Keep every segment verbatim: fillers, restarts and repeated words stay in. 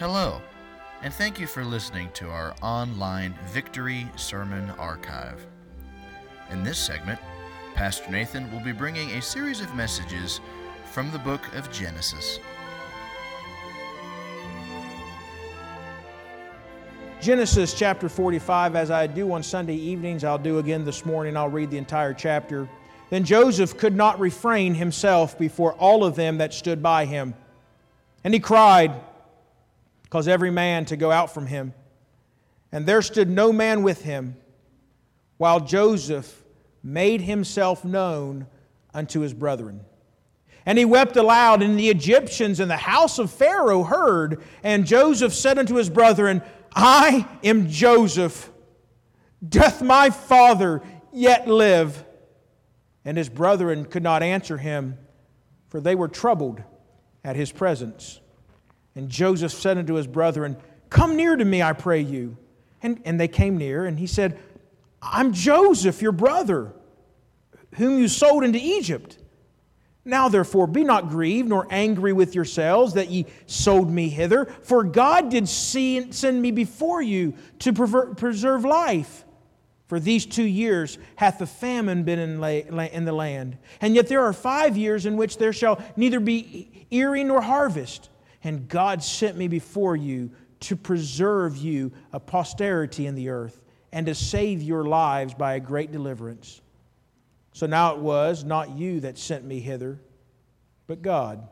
Hello, and thank you for listening to our online Victory Sermon Archive. In this segment, Pastor Nathan will be bringing a series of messages from the book of Genesis. Genesis chapter forty-five, as I do on Sunday evenings, I'll do again this morning. I'll read the entire chapter. Then Joseph could not refrain himself before all of them that stood by him. And he cried, caused every man to go out from him. And there stood no man with him, while Joseph made himself known unto his brethren. And he wept aloud, and the Egyptians in the house of Pharaoh heard. And Joseph said unto his brethren, I am Joseph. Doth my father yet live? And his brethren could not answer him, for they were troubled at his presence. And Joseph said unto his brethren, Come near to me, I pray you. And, and they came near, and he said, I'm Joseph, your brother, whom you sold into Egypt. Now therefore be not grieved, nor angry with yourselves, that ye sold me hither. For God did see, send me before you to preserve life. For these two years hath the famine been in, la, in the land. And yet there are five years in which there shall neither be earing nor harvest. And God sent me before you to preserve you a posterity in the earth, and to save your lives by a great deliverance. So now it was not you that sent me hither, but God.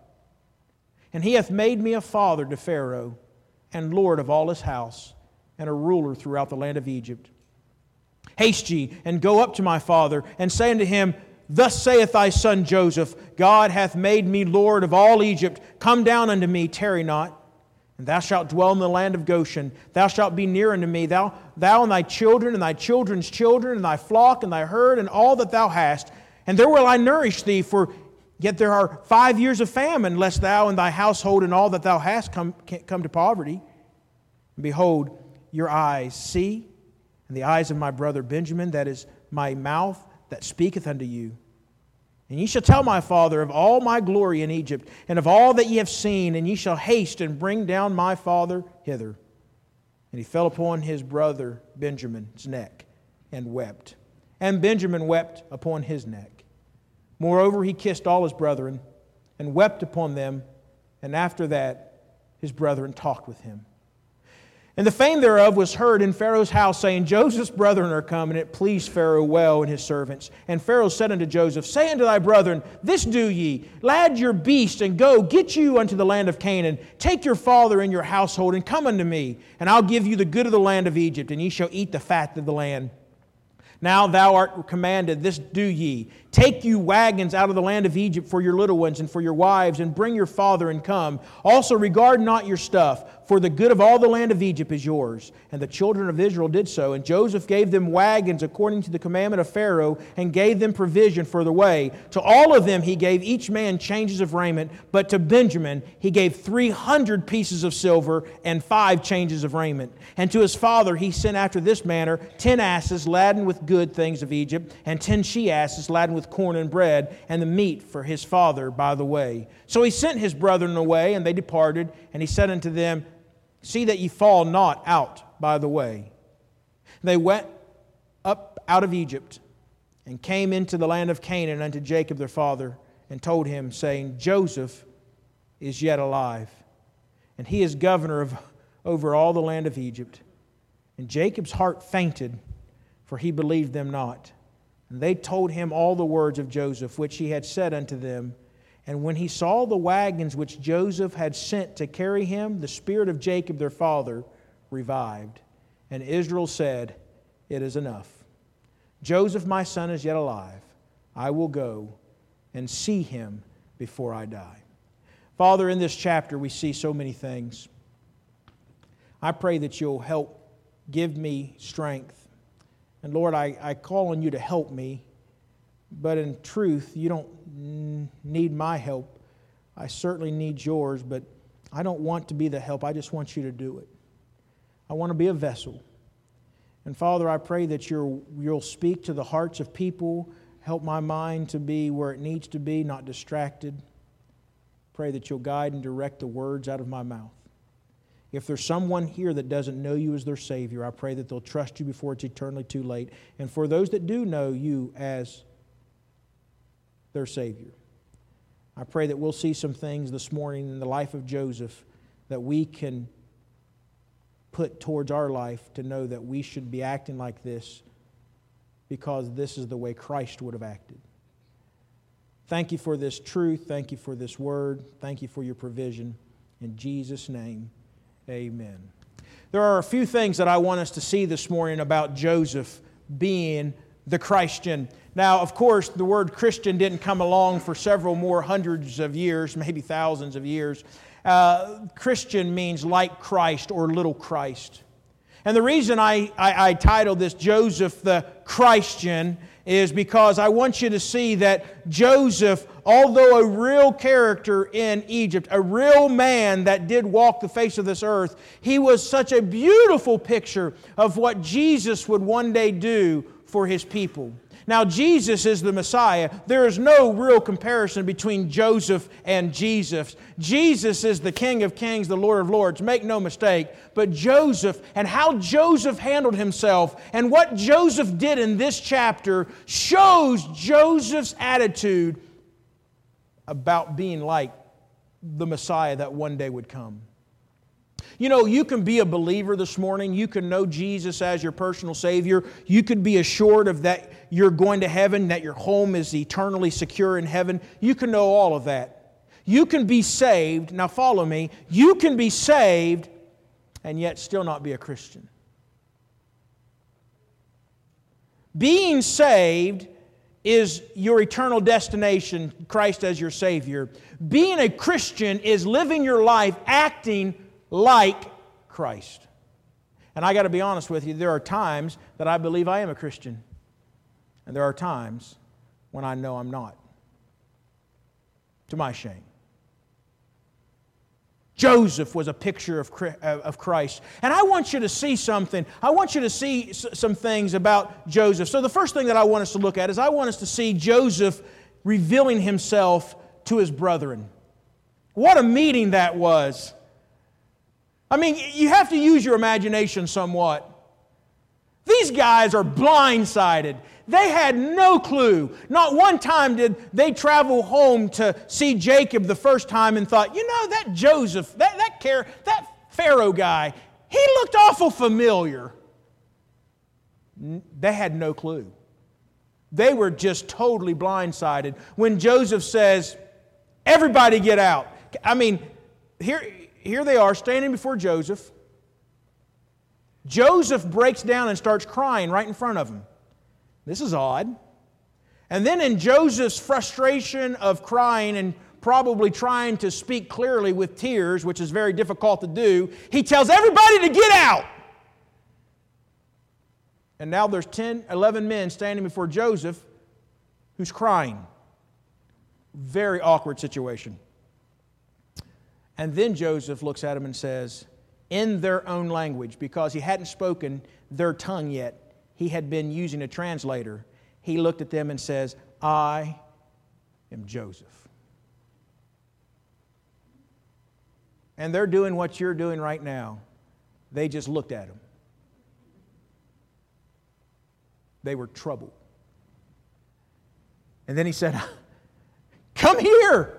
And He hath made me a father to Pharaoh, and lord of all his house, and a ruler throughout the land of Egypt. Haste ye, and go up to my father, and say unto him, Thus saith thy son Joseph, God hath made me Lord of all Egypt. Come down unto me, tarry not. And thou shalt dwell in the land of Goshen. Thou shalt be near unto me, thou, thou and thy children, and thy children's children, and thy flock, and thy herd, and all that thou hast. And there will I nourish thee, for yet there are five years of famine, lest thou and thy household and all that thou hast come, come to poverty. And behold, your eyes see, and the eyes of my brother Benjamin, that is my mouth that speaketh unto you. And ye shall tell my father of all my glory in Egypt, and of all that ye have seen, and ye shall haste and bring down my father hither. And he fell upon his brother Benjamin's neck, and wept. And Benjamin wept upon his neck. Moreover, he kissed all his brethren, and wept upon them, and after that his brethren talked with him. And the fame thereof was heard in Pharaoh's house, saying, Joseph's brethren are come, and it pleased Pharaoh well and his servants. And Pharaoh said unto Joseph, Say unto thy brethren, This do ye, lad your beast, and go, get you unto the land of Canaan. Take your father and your household, and come unto me, and I'll give you the good of the land of Egypt, and ye shall eat the fat of the land. Now thou art commanded, this do ye. Take you wagons out of the land of Egypt for your little ones and for your wives, and bring your father and come. Also regard not your stuff, for the good of all the land of Egypt is yours. And the children of Israel did so. And Joseph gave them wagons according to the commandment of Pharaoh, and gave them provision for the way. To all of them he gave each man changes of raiment, but to Benjamin he gave three hundred pieces of silver and five changes of raiment. And to his father he sent after this manner ten asses laden with good things of Egypt, and ten she-asses laden with corn and bread, and the meat for his father by the way. So he sent his brethren away, and they departed, and he said unto them, See that ye fall not out by the way. They went up out of Egypt, and came into the land of Canaan unto Jacob their father, and told him, saying, Joseph is yet alive, and he is governor of, over all the land of Egypt. And Jacob's heart fainted, for he believed them not. And they told him all the words of Joseph, which he had said unto them. And when he saw the wagons which Joseph had sent to carry him, the spirit of Jacob their father revived. And Israel said, It is enough. Joseph my son is yet alive. I will go and see him before I die. Father, in this chapter we see so many things. I pray that you'll help give me strength. And Lord, I, I call on you to help me, but in truth, you don't need my help. I certainly need yours, but I don't want to be the help. I just want you to do it. I want to be a vessel. And Father, I pray that you'll, you'll speak to the hearts of people, help my mind to be where it needs to be, not distracted. Pray that you'll guide and direct the words out of my mouth. If there's someone here that doesn't know you as their Savior, I pray that they'll trust you before it's eternally too late. And for those that do know you as their Savior, I pray that we'll see some things this morning in the life of Joseph that we can put towards our life to know that we should be acting like this because this is the way Christ would have acted. Thank you for this truth. Thank you for this word. Thank you for your provision. In Jesus' name, amen. There are a few things that I want us to see this morning about Joseph being the Christian. Now, of course, the word Christian didn't come along for several more hundreds of years, maybe thousands of years. Uh, Christian means like Christ or little Christ. And the reason I, I, I titled this Joseph the Christian is because I want you to see that Joseph, although a real character in Egypt, a real man that did walk the face of this earth, he was such a beautiful picture of what Jesus would one day do for His people. Now, Jesus is the Messiah. There is no real comparison between Joseph and Jesus. Jesus is the King of Kings, the Lord of Lords. Make no mistake. But Joseph, and how Joseph handled himself, and what Joseph did in this chapter shows Joseph's attitude about being like the Messiah that one day would come. You know, you can be a believer this morning. You can know Jesus as your personal Savior. You could be assured of that you're going to heaven, that your home is eternally secure in heaven. You can know all of that. You can be saved. Now follow me. You can be saved and yet still not be a Christian. Being saved is your eternal destination, Christ as your Savior. Being a Christian is living your life acting like Christ. And I got to be honest with you, there are times that I believe I am a Christian. And there are times when I know I'm not. To my shame. Joseph was a picture of Christ. And I want you to see something. I want you to see some things about Joseph. So the first thing that I want us to look at is I want us to see Joseph revealing himself to his brethren. What a meeting that was. I mean, you have to use your imagination somewhat. These guys are blindsided. They had no clue. Not one time did they travel home to see Jacob the first time and thought, you know, that Joseph, that, that, care, that Pharaoh guy, he looked awful familiar. They had no clue. They were just totally blindsided. When Joseph says, everybody get out. I mean, here... Here they are standing before Joseph. Joseph breaks down and starts crying right in front of him. This is odd. And then in Joseph's frustration of crying and probably trying to speak clearly with tears, which is very difficult to do, he tells everybody to get out. And now there's ten, eleven men standing before Joseph who's crying. Very awkward situation. And then Joseph looks at him and says, in their own language, because he hadn't spoken their tongue yet, he had been using a translator. He looked at them and says, I am Joseph. And they're doing what you're doing right now. They just looked at him. They were troubled. And then he said, come here.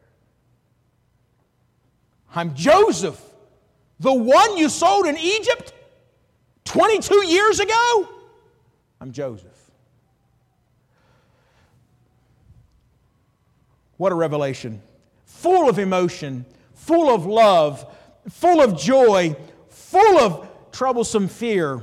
I'm Joseph, the one you sold in Egypt twenty-two years ago. I'm Joseph. What a revelation. Full of emotion, full of love, full of joy, full of troublesome fear.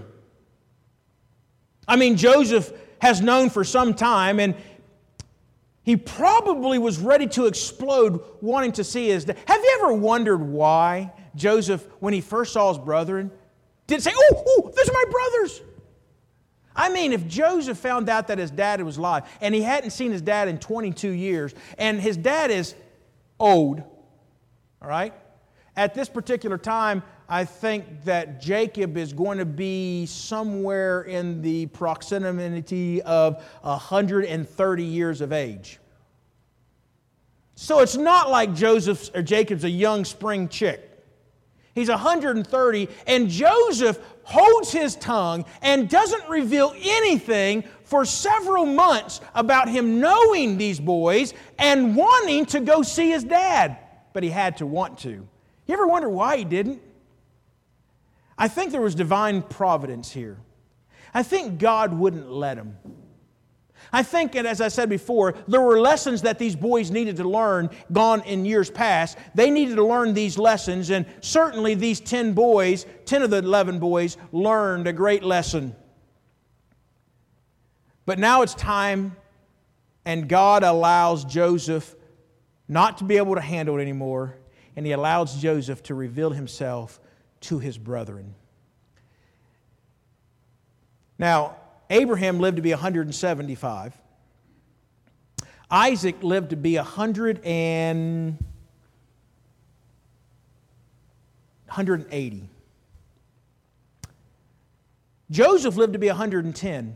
I mean, Joseph has known for some time, and he probably was ready to explode, wanting to see his dad. Have you ever wondered why Joseph, when he first saw his brethren, didn't say, oh, oh, those are my brothers? I mean, if Joseph found out that his dad was alive, and he hadn't seen his dad in twenty-two years, and his dad is old, all right? At this particular time, I think that Jacob is going to be somewhere in the proximity of one hundred thirty years of age. So it's not like Joseph's or Jacob's a young spring chick. He's one hundred thirty, and Joseph holds his tongue and doesn't reveal anything for several months about him knowing these boys and wanting to go see his dad. But he had to want to. You ever wonder why he didn't? I think there was divine providence here. I think God wouldn't let him. I think, and as I said before, there were lessons that these boys needed to learn gone in years past. They needed to learn these lessons, and certainly these ten boys, ten of the eleven boys, learned a great lesson. But now it's time, and God allows Joseph not to be able to handle it anymore, and He allows Joseph to reveal himself to his brethren. Now, Abraham lived to be one hundred seventy-five. Isaac lived to be one hundred and one hundred eighty. Joseph lived to be one hundred ten.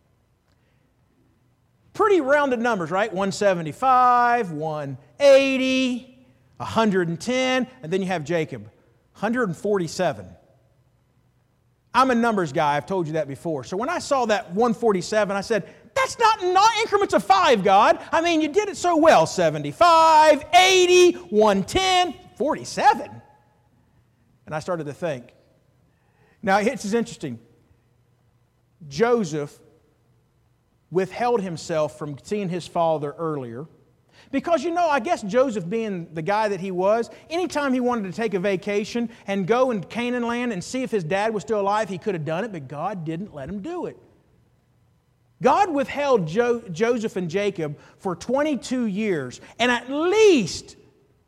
Pretty rounded numbers, right? one seventy-five, one eighty, one hundred ten, and then you have Jacob, one hundred forty-seven. I'm a numbers guy, I've told you that before. So when I saw that one forty-seven, I said, that's not, not increments of five, God. I mean, you did it so well. seventy-five, eighty, one ten, forty-seven. And I started to think. Now, this is interesting. Joseph withheld himself from seeing his father earlier. Because, you know, I guess Joseph being the guy that he was, anytime he wanted to take a vacation and go in Canaan land and see if his dad was still alive, he could have done it, but God didn't let him do it. God withheld jo- Joseph and Jacob for twenty-two years, and at least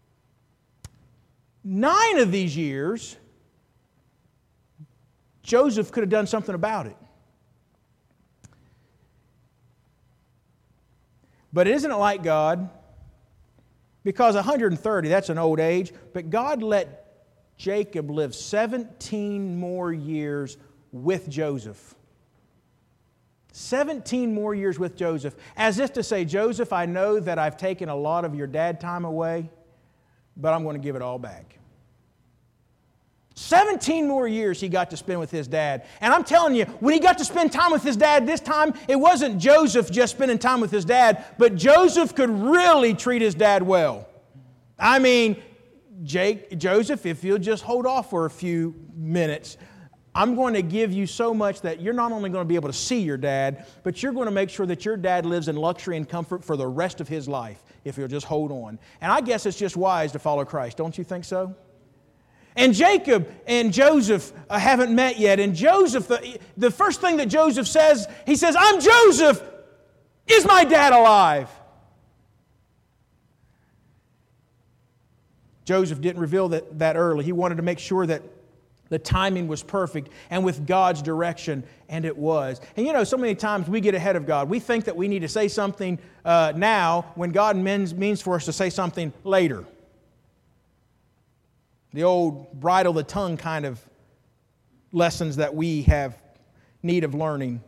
nine of these years, Joseph could have done something about it. But isn't it like God? Because one hundred thirty, that's an old age, but God let Jacob live seventeen more years with Joseph. seventeen more years with Joseph. As if to say, Joseph, I know that I've taken a lot of your dad time away, but I'm going to give it all back. seventeen more years he got to spend with his dad. And I'm telling you, when he got to spend time with his dad this time, it wasn't Joseph just spending time with his dad, but Joseph could really treat his dad well. I mean, Jake, Joseph, if you'll just hold off for a few minutes, I'm going to give you so much that you're not only going to be able to see your dad, but you're going to make sure that your dad lives in luxury and comfort for the rest of his life, if you'll just hold on. And I guess it's just wise to follow Christ. Don't you think so? And Jacob and Joseph uh, haven't met yet. And Joseph, the, the first thing that Joseph says, he says, I'm Joseph. Is my dad alive? Joseph didn't reveal that, that early. He wanted to make sure that the timing was perfect and with God's direction, and it was. And you know, so many times we get ahead of God. We think that we need to say something uh, now when God means, means for us to say something later. The old bridle the tongue kind of lessons that we have need of learning.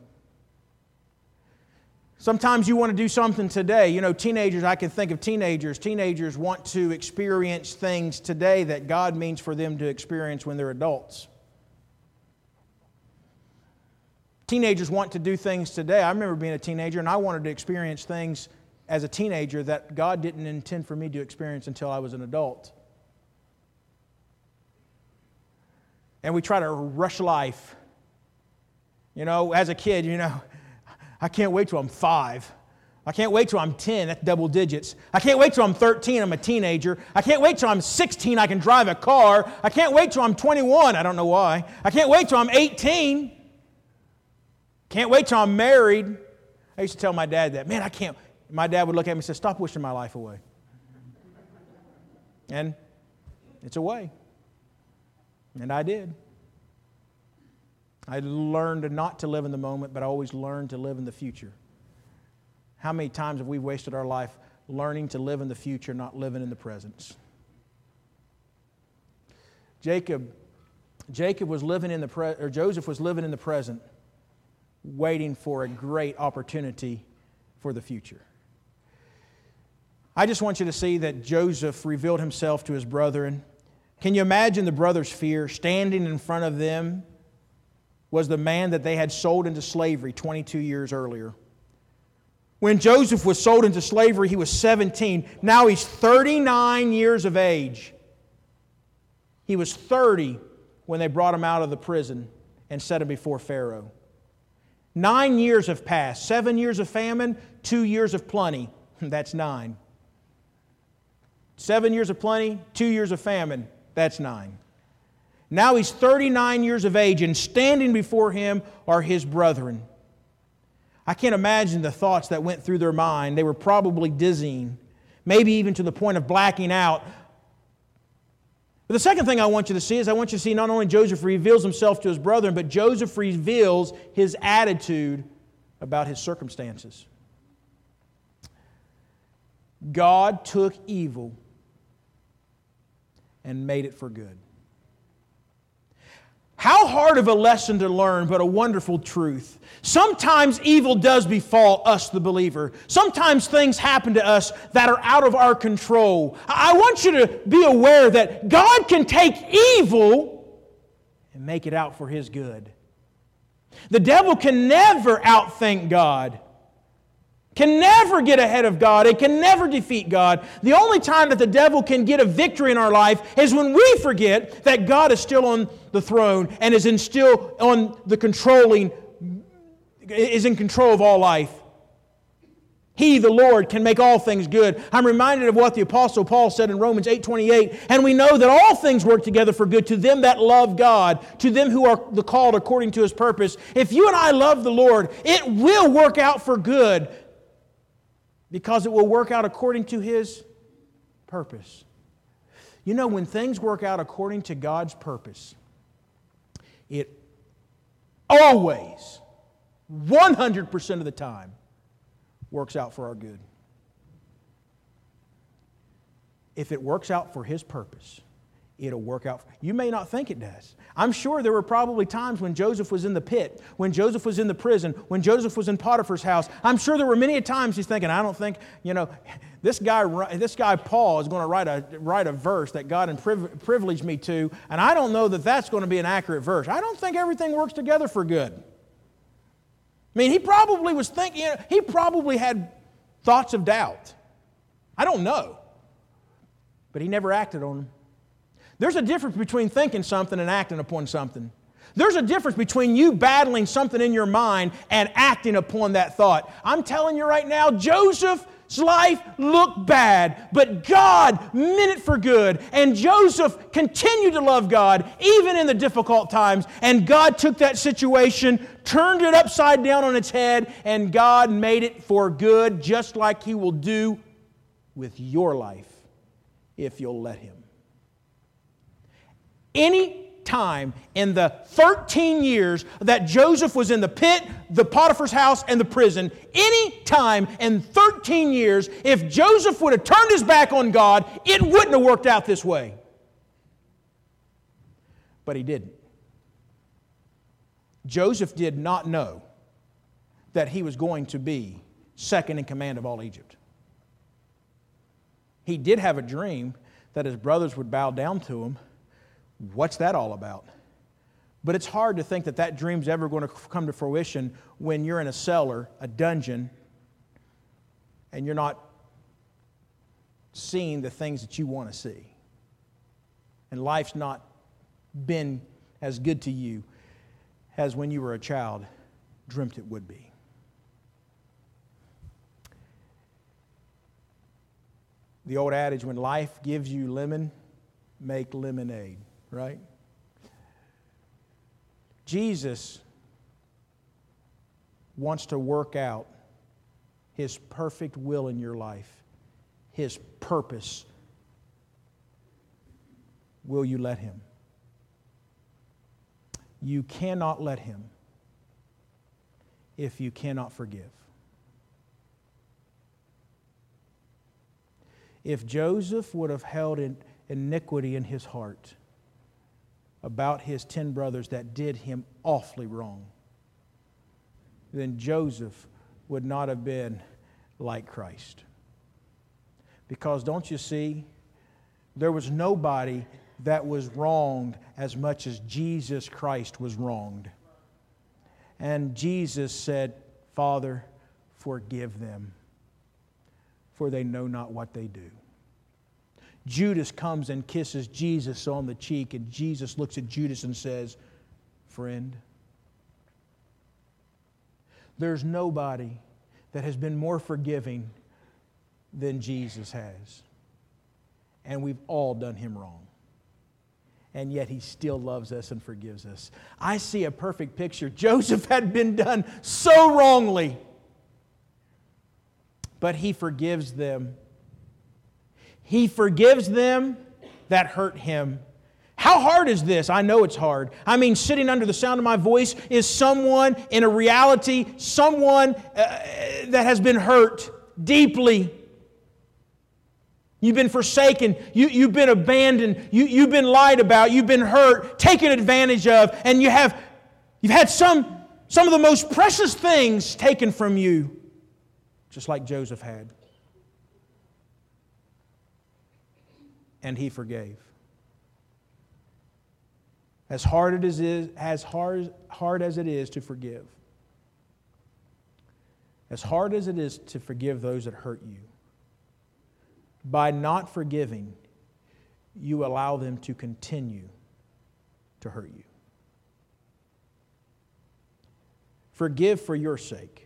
Sometimes you want to do something today. You know, teenagers, I can think of teenagers. Teenagers want to experience things today that God means for them to experience when they're adults. Teenagers want to do things today. I remember being a teenager and I wanted to experience things as a teenager that God didn't intend for me to experience until I was an adult. And we try to rush life. You know, as a kid, you know, I can't wait till I'm five. I can't wait till I'm ten, that's double digits. I can't wait till I'm thirteen, I'm a teenager. I can't wait till I'm sixteen, I can drive a car. I can't wait till I'm twenty-one, I don't know why. I can't wait till I'm eighteen. Can't wait till I'm married. I used to tell my dad that, man, I can't. My dad would look at me and say, stop wishing my life away. And it's away. And I did. I learned not to live in the moment, but I always learned to live in the future. How many times have we wasted our life learning to live in the future, not living in the present? Jacob, Jacob was living in the pre- or Joseph was living in the present, waiting for a great opportunity for the future. I just want you to see that Joseph revealed himself to his brethren. Can you imagine the brothers' fear? Standing in front of them was the man that they had sold into slavery twenty-two years earlier. When Joseph was sold into slavery, he was seventeen. Now he's thirty-nine years of age. He was thirty when they brought him out of the prison and set him before Pharaoh. Nine years have passed. Seven years of famine, two years of plenty. That's nine. Seven years of plenty, two years of famine. That's nine. Now he's thirty-nine years of age, and standing before him are his brethren. I can't imagine the thoughts that went through their mind. They were probably dizzying, maybe even to the point of blacking out. But the second thing I want you to see is I want you to see not only Joseph reveals himself to his brethren, but Joseph reveals his attitude about his circumstances. God took evil and made it for good. How hard of a lesson to learn, but a wonderful truth. Sometimes evil does befall us, the believer. Sometimes things happen to us that are out of our control. I want you to be aware that God can take evil and make it out for His good. The devil can never outthink God. Can never get ahead of God. It can never defeat God. The only time that the devil can get a victory in our life is when we forget that God is still on the throne and is in still on the controlling, is in control of all life. He, the Lord, can make all things good. I'm reminded of what the Apostle Paul said in Romans eight twenty-eight, and we know that all things work together for good to them that love God, to them who are the called according to His purpose. If you and I love the Lord, it will work out for good, because it will work out according to His purpose. You know, when things work out according to God's purpose, it always, one hundred percent of the time, works out for our good. If it works out for His purpose, it'll work out. You may not think it does. I'm sure there were probably times when Joseph was in the pit, when Joseph was in the prison, when Joseph was in Potiphar's house. I'm sure there were many times he's thinking, I don't think, you know, this guy, this guy Paul is going to write a write a verse that God privileged me to, and I don't know that that's going to be an accurate verse. I don't think everything works together for good. I mean, he probably was thinking, you know, he probably had thoughts of doubt. I don't know, but he never acted on them. There's a difference between thinking something and acting upon something. There's a difference between you battling something in your mind and acting upon that thought. I'm telling you right now, Joseph's life looked bad, but God meant it for good. And Joseph continued to love God even in the difficult times. And God took that situation, turned it upside down on its head, and God made it for good, just like He will do with your life if you'll let Him. Any time in the thirteen years that Joseph was in the pit, the Potiphar's house, and the prison, any time in thirteen years, if Joseph would have turned his back on God, it wouldn't have worked out this way. But he didn't. Joseph did not know that he was going to be second in command of all Egypt. He did have a dream that his brothers would bow down to him. What's that all about? But it's hard to think that that dream's ever going to come to fruition when you're in a cellar, a dungeon, and you're not seeing the things that you want to see. And life's not been as good to you as when you were a child dreamt it would be. The old adage, when life gives you lemon, make lemonade. Right? Jesus wants to work out His perfect will in your life, His purpose. Will you let Him? You cannot let Him if you cannot forgive. If Joseph would have held iniquity in his heart about his ten brothers that did him awfully wrong, then Joseph would not have been like Christ. Because don't you see, there was nobody that was wronged as much as Jesus Christ was wronged. And Jesus said, Father, forgive them, for they know not what they do. Judas comes and kisses Jesus on the cheek, and Jesus looks at Judas and says, friend, there's nobody that has been more forgiving than Jesus has. And we've all done Him wrong. And yet He still loves us and forgives us. I see a perfect picture. Joseph had been done so wrongly, but he forgives them. He forgives them that hurt him. How hard is this? I know it's hard. I mean, sitting under the sound of my voice is someone in a reality, someone uh, that has been hurt deeply. You've been forsaken. You, you've been abandoned. You, you've been lied about. You've been hurt, taken advantage of, and you have, you've had some, some of the most precious things taken from you, just like Joseph had. And he forgave. As hard as it is, as hard, hard as it is to forgive, as hard as it is to forgive those that hurt you, by not forgiving, you allow them to continue to hurt you. Forgive for your sake.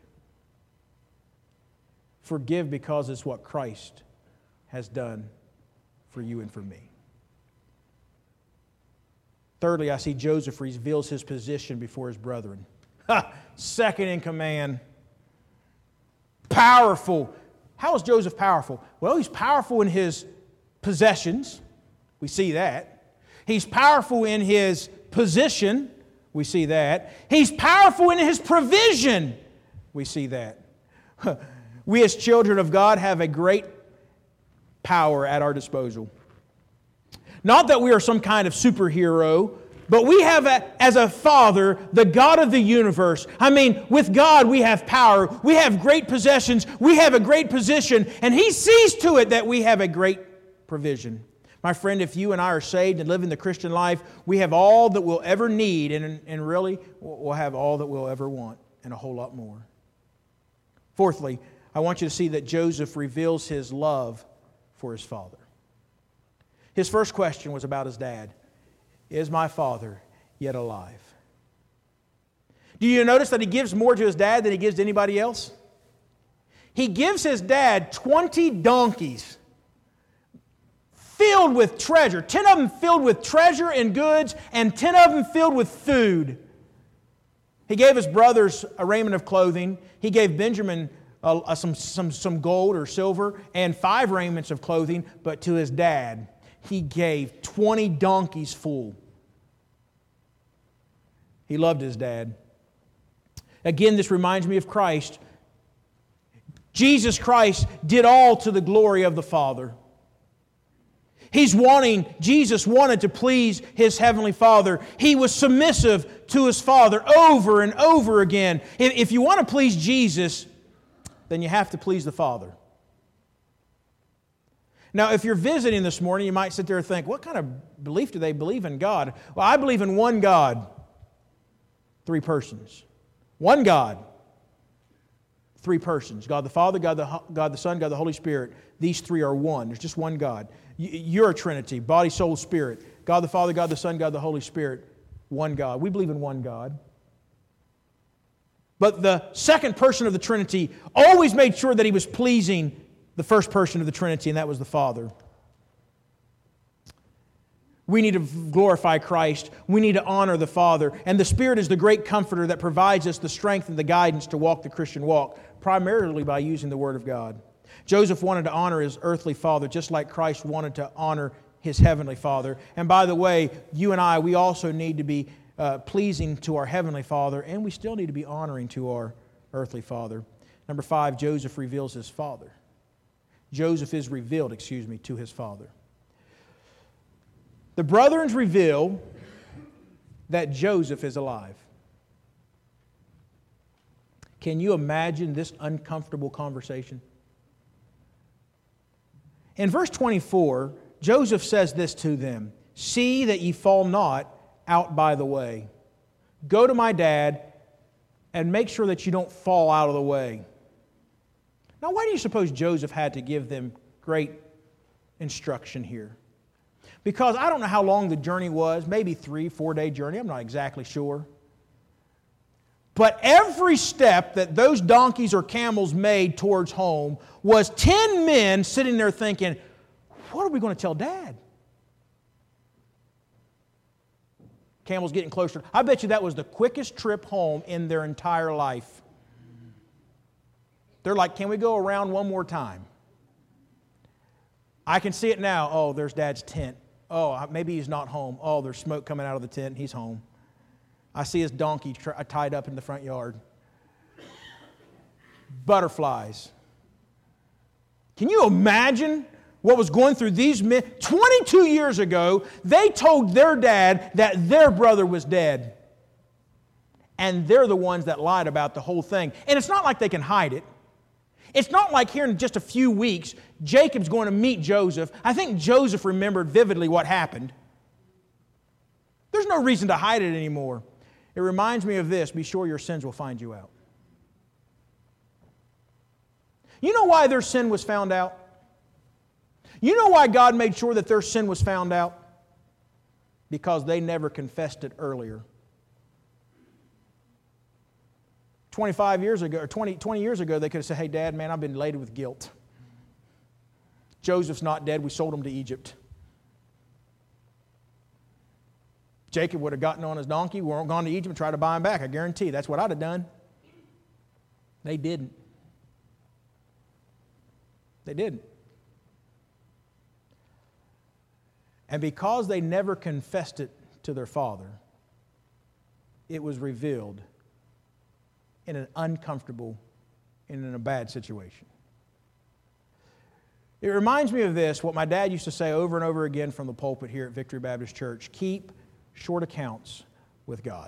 Forgive because it's what Christ has done for you and for me. Thirdly, I see Joseph reveals his position before his brethren. Ha! Second in command. Powerful. How is Joseph powerful? Well, he's powerful in his possessions. We see that. He's powerful in his position. We see that. He's powerful in his provision. We see that. We as children of God have a great power at our disposal. Not that we are some kind of superhero, but we have, a, as a Father, the God of the universe. I mean, with God we have power, we have great possessions, we have a great position, and He sees to it that we have a great provision. My friend, if you and I are saved and live in the Christian life, we have all that we'll ever need, and, and really, we'll have all that we'll ever want, and a whole lot more. Fourthly, I want you to see that Joseph reveals his love for his father. His first question was about his dad. Is my father yet alive? Do you notice that he gives more to his dad than he gives to anybody else? He gives his dad twenty donkeys filled with treasure. Ten of them filled with treasure and goods, and ten of them filled with food. He gave his brothers a raiment of clothing. He gave Benjamin uh, some, some, some gold or silver and five raiments of clothing, but to his dad, He gave twenty donkeys full. He loved his dad. Again, this reminds me of Christ. Jesus Christ did all to the glory of the Father. He's wanting, Jesus wanted to please His Heavenly Father. He was submissive to His Father over and over again. If you want to please Jesus, then you have to please the Father. Now, if you're visiting this morning, you might sit there and think, what kind of belief do they believe in God? Well, I believe in one God, three persons. One God, three persons. God the Father, God the, God the Son, God the Holy Spirit. These three are one. There's just one God. You're a Trinity, body, soul, spirit. God the Father, God the Son, God the Holy Spirit. One God. We believe in one God. But the second person of the Trinity always made sure that He was pleasing the first person of the Trinity, and that was the Father. We need to glorify Christ. We need to honor the Father. And the Spirit is the great comforter that provides us the strength and the guidance to walk the Christian walk, primarily by using the Word of God. Joseph wanted to honor his earthly father just like Christ wanted to honor His heavenly Father. And by the way, you and I, we also need to be uh, pleasing to our heavenly Father, and we still need to be honoring to our earthly father. Number five, Joseph reveals his father. Joseph is revealed, excuse me, to his father. The brethren reveal that Joseph is alive. Can you imagine this uncomfortable conversation? In verse twenty-four, Joseph says this to them. See that ye fall not out by the way. Go to my dad and make sure that you don't fall out of the way. Now, why do you suppose Joseph had to give them great instruction here? Because I don't know how long the journey was, maybe three, four-day journey, I'm not exactly sure. But every step that those donkeys or camels made towards home was ten men sitting there thinking, what are we going to tell Dad? Camel's getting closer. I bet you that was the quickest trip home in their entire life. They're like, can we go around one more time? I can see it now. Oh, there's Dad's tent. Oh, maybe he's not home. Oh, there's smoke coming out of the tent. He's home. I see his donkey tied up in the front yard. Butterflies. Can you imagine what was going through these men? twenty-two years ago, they told their dad that their brother was dead. And they're the ones that lied about the whole thing. And it's not like they can hide it. It's not like here in just a few weeks, Jacob's going to meet Joseph. I think Joseph remembered vividly what happened. There's no reason to hide it anymore. It reminds me of this: be sure your sins will find you out. You know why their sin was found out? You know why God made sure that their sin was found out? Because they never confessed it earlier. twenty-five years ago, or twenty, twenty years ago, they could have said, hey, Dad, man, I've been laden with guilt. Joseph's not dead. We sold him to Egypt. Jacob would have gotten on his donkey, gone to Egypt and tried to buy him back. I guarantee that's what I'd have done. They didn't. They didn't. And because they never confessed it to their father, it was revealed in an uncomfortable and in a bad situation. It reminds me of this, what my dad used to say over and over again from the pulpit here at Victory Baptist Church: keep short accounts with God.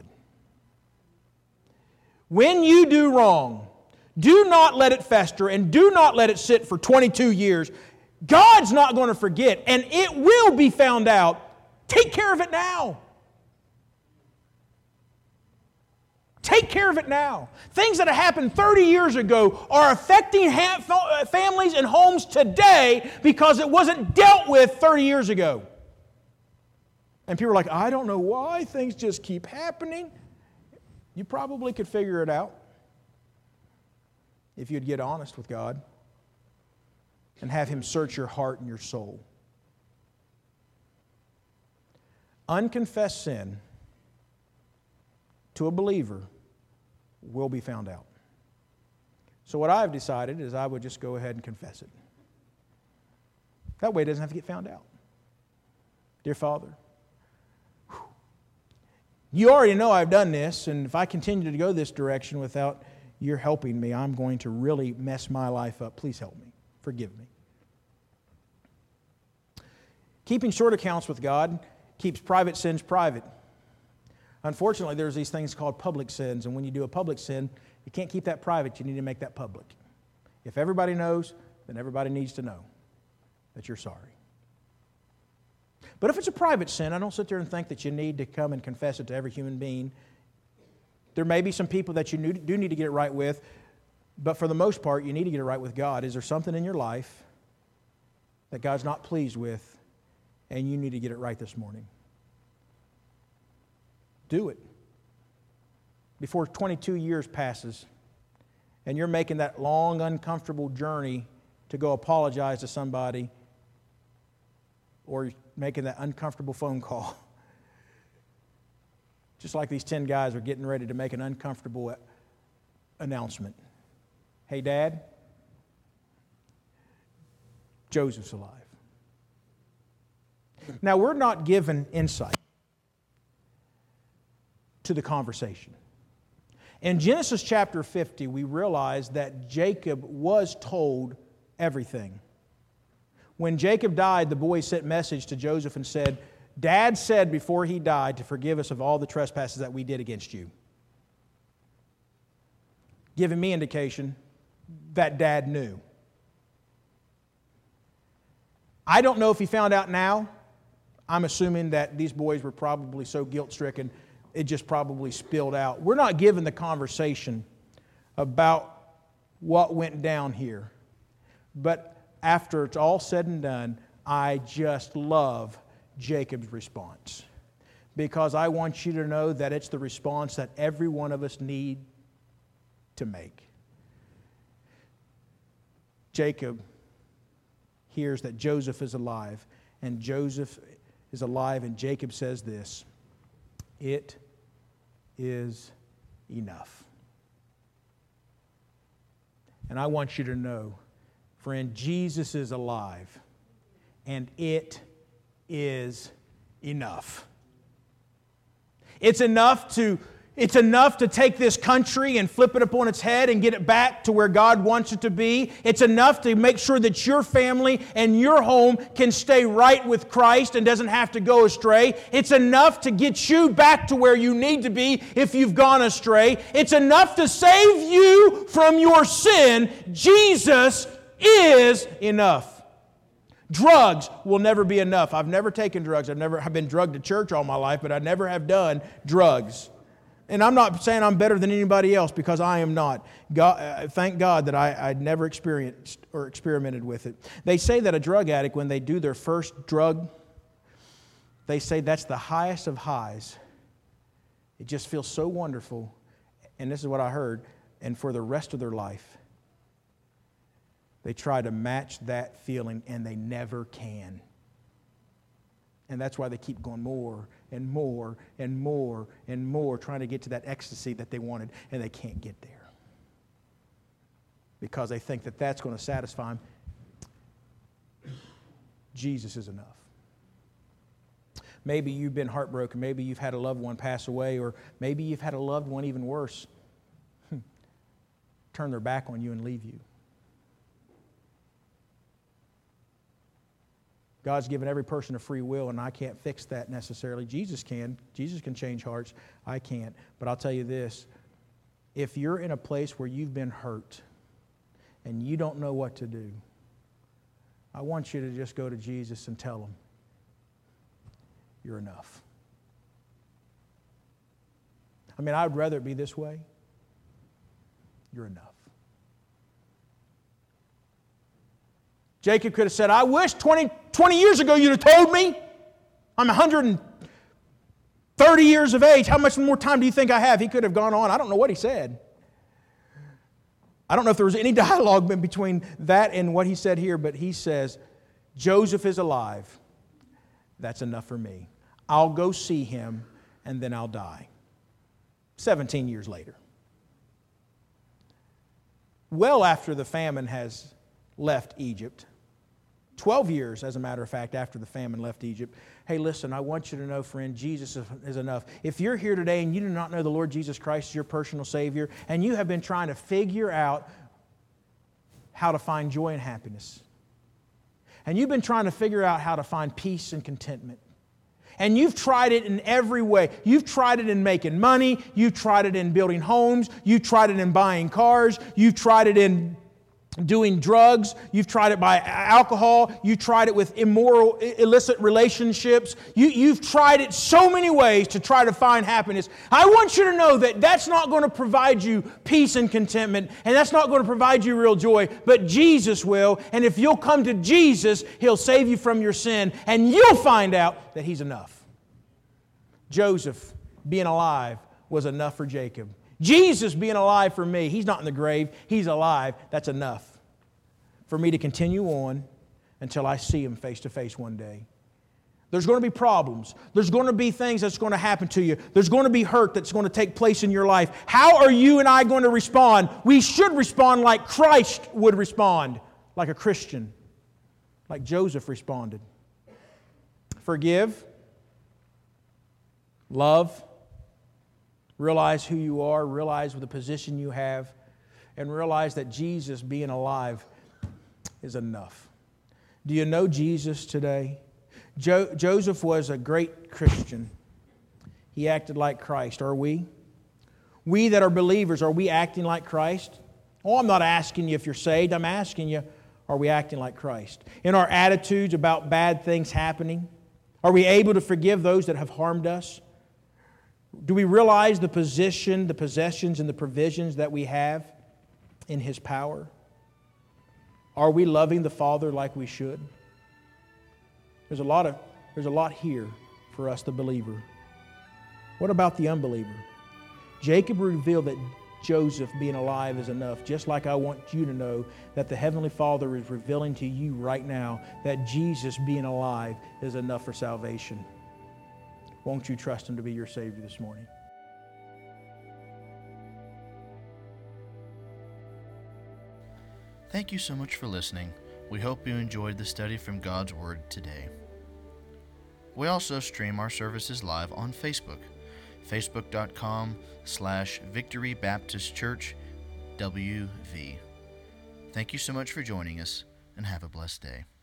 When you do wrong, do not let it fester and do not let it sit for twenty-two years. God's not going to forget, and it will be found out. Take care of it now. Take care of it now. Things that have happened thirty years ago are affecting ha- families and homes today because it wasn't dealt with thirty years ago. And people are like, I don't know why things just keep happening. You probably could figure it out if you'd get honest with God and have Him search your heart and your soul. Unconfessed sin to a believer will be found out. So what I've decided is I would just go ahead and confess it. That way it doesn't have to get found out. Dear Father, you already know I've done this, and if I continue to go this direction without your helping me, I'm going to really mess my life up. Please help me. Forgive me. Keeping short accounts with God keeps private sins private. Unfortunately, there's these things called public sins, and when you do a public sin, you can't keep that private. You need to make that public. If everybody knows, then everybody needs to know that you're sorry. But if it's a private sin, I don't sit there and think that you need to come and confess it to every human being. There may be some people that you do need to get it right with, but for the most part, you need to get it right with God. Is there something in your life that God's not pleased with, and you need to get it right this morning? Do it. Before twenty-two years passes, and you're making that long, uncomfortable journey to go apologize to somebody, or making that uncomfortable phone call. Just like these ten guys are getting ready to make an uncomfortable announcement. Hey, Dad, Joseph's alive. Now, we're not given insight to the conversation. In Genesis chapter fifty, we realize that Jacob was told everything. When Jacob died, the boys sent message to Joseph and said, Dad said before he died to forgive us of all the trespasses that we did against you. Giving me indication that Dad knew. I don't know if he found out now. I'm assuming that these boys were probably so guilt-stricken, it just probably spilled out. We're not given the conversation about what went down here. But after it's all said and done, I just love Jacob's response. Because I want you to know that it's the response that every one of us need to make. Jacob hears that Joseph is alive, and Joseph is alive, and Jacob says this, "It is enough." And I want you to know, friend, Jesus is alive, and it is enough. It's enough to It's enough to take this country and flip it upon its head and get it back to where God wants it to be. It's enough to make sure that your family and your home can stay right with Christ and doesn't have to go astray. It's enough to get you back to where you need to be if you've gone astray. It's enough to save you from your sin. Jesus is enough. Drugs will never be enough. I've never taken drugs. I've never I've been drugged to church all my life, but I never have done drugs. And I'm not saying I'm better than anybody else, because I am not. God, uh, thank God that I, I'd never experienced or experimented with it. They say that a drug addict, when they do their first drug, they say that's the highest of highs. It just feels so wonderful. And this is what I heard. And for the rest of their life, they try to match that feeling, and they never can. And that's why they keep going more and more and more and more, trying to get to that ecstasy that they wanted, and they can't get there. Because they think that that's going to satisfy them. Jesus is enough. Maybe you've been heartbroken. Maybe you've had a loved one pass away, or maybe you've had a loved one even worse turn their back on you and leave you. God's given every person a free will, and I can't fix that necessarily. Jesus can. Jesus can change hearts. I can't. But I'll tell you this. If you're in a place where you've been hurt and you don't know what to do, I want you to just go to Jesus and tell Him, you're enough. I mean, I'd rather it be this way. You're enough. Jacob could have said, I wish twenty, twenty years ago you'd have told me. I'm one hundred thirty years of age. How much more time do you think I have? He could have gone on. I don't know what he said. I don't know if there was any dialogue between that and what he said here, but he says, Joseph is alive. That's enough for me. I'll go see him, and then I'll die. seventeen years later. Well after the famine has left Egypt, twelve years, as a matter of fact, after the famine left Egypt. Hey, listen, I want you to know, friend, Jesus is enough. If you're here today and you do not know the Lord Jesus Christ as your personal Savior, and you have been trying to figure out how to find joy and happiness, and you've been trying to figure out how to find peace and contentment, and you've tried it in every way. You've tried it in making money. You've tried it in building homes. You've tried it in buying cars. You've tried it in doing drugs. You've tried it by alcohol. You tried it with immoral, illicit relationships. You, you've tried it so many ways to try to find happiness. I want you to know that that's not going to provide you peace and contentment, and that's not going to provide you real joy, but Jesus will. And if you'll come to Jesus, He'll save you from your sin, and you'll find out that He's enough. Joseph being alive was enough for Jacob. Jesus being alive for me, He's not in the grave, He's alive. That's enough for me to continue on until I see Him face to face one day. There's going to be problems. There's going to be things that's going to happen to you. There's going to be hurt that's going to take place in your life. How are you and I going to respond? We should respond like Christ would respond, like a Christian, like Joseph responded. Forgive, love, realize who you are, realize the position you have, and realize that Jesus being alive is enough. Do you know Jesus today? Jo- Joseph was a great Christian. He acted like Christ. Are we? We that are believers, are we acting like Christ? Oh, I'm not asking you if you're saved. I'm asking you, are we acting like Christ? In our attitudes about bad things happening? Are we able to forgive those that have harmed us? Do we realize the position, the possessions, and the provisions that we have in His power? Are we loving the Father like we should? There's a lot of, there's a lot here for us, the believer. What about the unbeliever? Jacob revealed that Joseph being alive is enough, just like I want you to know that the Heavenly Father is revealing to you right now that Jesus being alive is enough for salvation. Won't you trust Him to be your Savior this morning? Thank you so much for listening. We hope you enjoyed the study from God's Word today. We also stream our services live on Facebook, facebook.com slash Victory Baptist Church W V. Thank you so much for joining us, and have a blessed day.